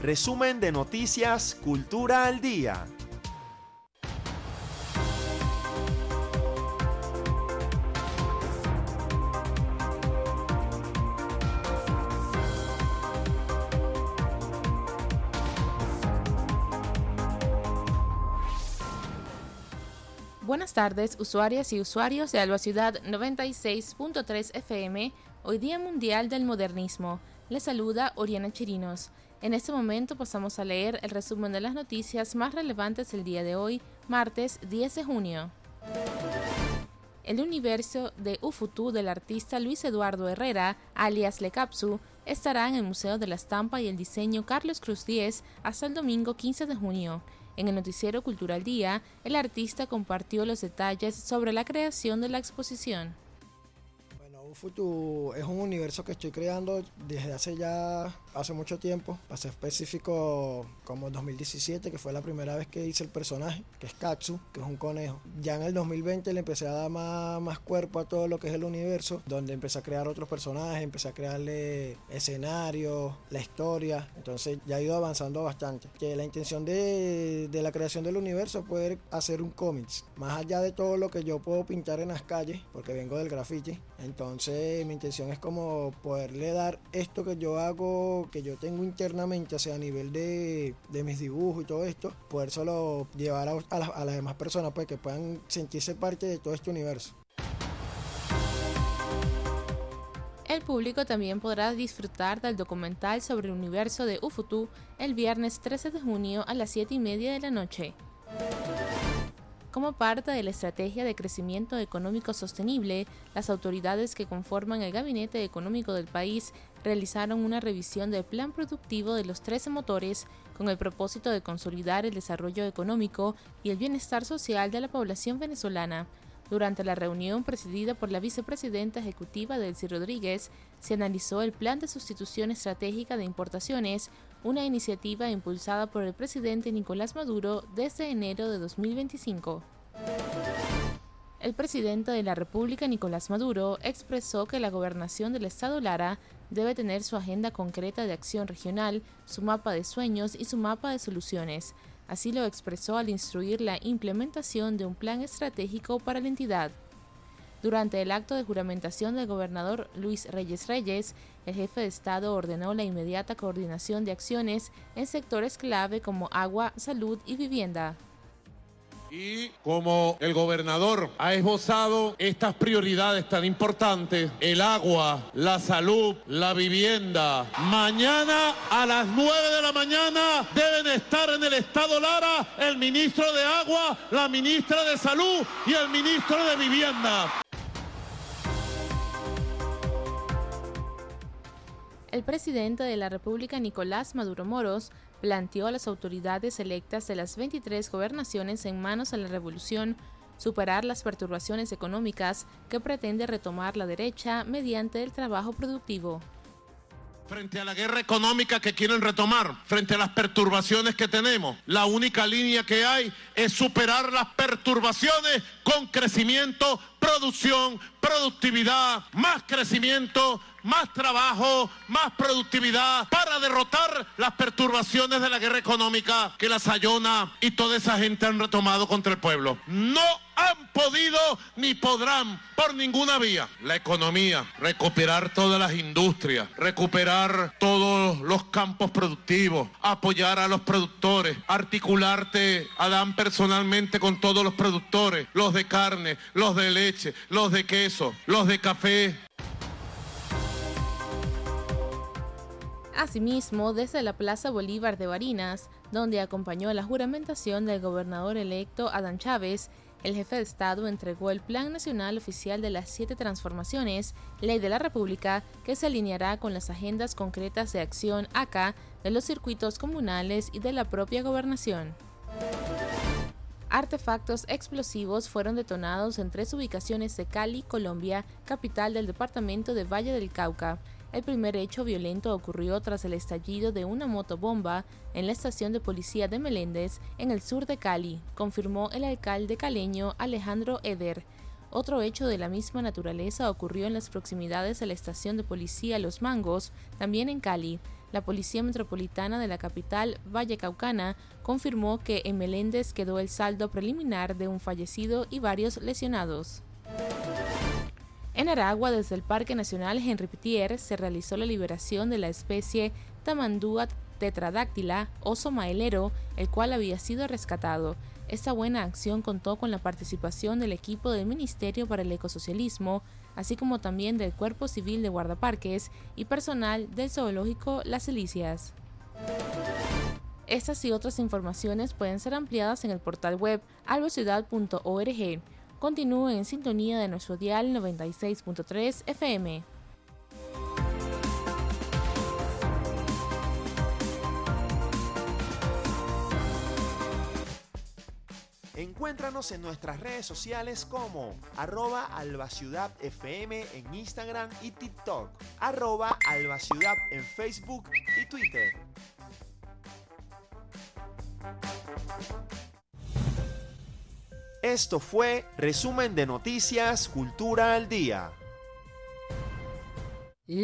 Resumen de Noticias Cultura al Día. Buenas tardes, usuarias y usuarios de Alba Ciudad 96.3 FM, hoy Día Mundial del Modernismo. Les saluda Oriana Chirinos. En este momento pasamos a leer el resumen de las noticias más relevantes del día de hoy, martes 10 de junio. El universo de Ufutú del artista Luis Eduardo Herrera, alias Lecapsu, estará en el Museo de la Estampa y el Diseño Carlos Cruz 10 hasta el domingo 15 de junio. En el noticiero Cultural Día, el artista compartió los detalles sobre la creación de la exposición. Ufutú es un universo que estoy creando desde hace mucho tiempo, para ser específico como 2017, que fue la primera vez que hice el personaje, que es Katsu, que es un conejo. Ya en el 2020 le empecé a dar más cuerpo a todo lo que es el universo, donde empecé a crear otros personajes, empecé a crearle escenarios, la historia, entonces ya he ido avanzando bastante. Que la intención de la creación del universo es poder hacer un cómics, más allá de todo lo que yo puedo pintar en las calles, porque vengo del graffiti, entonces mi intención es como poderle dar esto que yo hago, que yo tengo internamente, o sea, a nivel de mis dibujos y todo esto, poder solo llevar a las demás personas, pues, que puedan sentirse parte de todo este universo. El público también podrá disfrutar del documental sobre el universo de Ufutú el viernes 13 de junio a las 7:30 de la noche. Como parte de la estrategia de crecimiento económico sostenible, las autoridades que conforman el Gabinete Económico del país realizaron una revisión del plan productivo de los 13 motores con el propósito de consolidar el desarrollo económico y el bienestar social de la población venezolana. Durante la reunión presidida por la vicepresidenta ejecutiva Delcy Rodríguez, se analizó el Plan de Sustitución Estratégica de Importaciones, una iniciativa impulsada por el presidente Nicolás Maduro desde enero de 2025. El presidente de la República, Nicolás Maduro, expresó que la gobernación del estado Lara debe tener su agenda concreta de acción regional, su mapa de sueños y su mapa de soluciones. Así lo expresó al instruir la implementación de un plan estratégico para la entidad. Durante el acto de juramentación del gobernador Luis Reyes Reyes, el jefe de Estado ordenó la inmediata coordinación de acciones en sectores clave como agua, salud y vivienda. Y como el gobernador ha esbozado estas prioridades tan importantes, el agua, la salud, la vivienda, mañana a las 9 de la mañana deben estar en el estado Lara el ministro de Agua, la ministra de Salud y el ministro de Vivienda. El presidente de la República, Nicolás Maduro Moros, planteó a las autoridades electas de las 23 gobernaciones en manos a la revolución superar las perturbaciones económicas que pretende retomar la derecha mediante el trabajo productivo. Frente a la guerra económica que quieren retomar, frente a las perturbaciones que tenemos, la única línea que hay es superar las perturbaciones con crecimiento, producción, productividad, más crecimiento, más trabajo, más productividad para derrotar las perturbaciones de la guerra económica que la Sayona y toda esa gente han retomado contra el pueblo. No han podido ni podrán por ninguna vía. La economía, recuperar todas las industrias, recuperar todos los campos productivos, apoyar a los productores, articularte, Adán, personalmente con todos los productores, los de carne, los de leche, los de queso, los de café. Asimismo, desde la Plaza Bolívar de Barinas, donde acompañó la juramentación del gobernador electo Adán Chávez, el jefe de Estado entregó el Plan Nacional Oficial de las 7 Transformaciones, Ley de la República, que se alineará con las agendas concretas de acción acá de los circuitos comunales y de la propia gobernación. Artefactos explosivos fueron detonados en 3 ubicaciones de Cali, Colombia, capital del departamento de Valle del Cauca. El primer hecho violento ocurrió tras el estallido de una motobomba en la estación de policía de Meléndez, en el sur de Cali, confirmó el alcalde caleño Alejandro Eder. Otro hecho de la misma naturaleza ocurrió en las proximidades de la estación de policía Los Mangos, también en Cali. la Policía Metropolitana de la capital vallecaucana confirmó que en Meléndez quedó el saldo preliminar de un fallecido y varios lesionados. En Aragua, desde el Parque Nacional Henri Pittier, se realizó la liberación de la especie Tamandua tetradáctila, oso maelero, el cual había sido rescatado. Esta buena acción contó con la participación del equipo del Ministerio para el Ecosocialismo, así como también del Cuerpo Civil de Guardaparques y personal del Zoológico Las Delicias. Estas y otras informaciones pueden ser ampliadas en el portal web albociudad.org. Continúen en sintonía de nuestro dial 96.3 FM. Encuéntranos en nuestras redes sociales como @albaciudadfm en Instagram y TikTok, @albaciudad en Facebook y Twitter. Esto fue Resumen de Noticias Cultura al Día.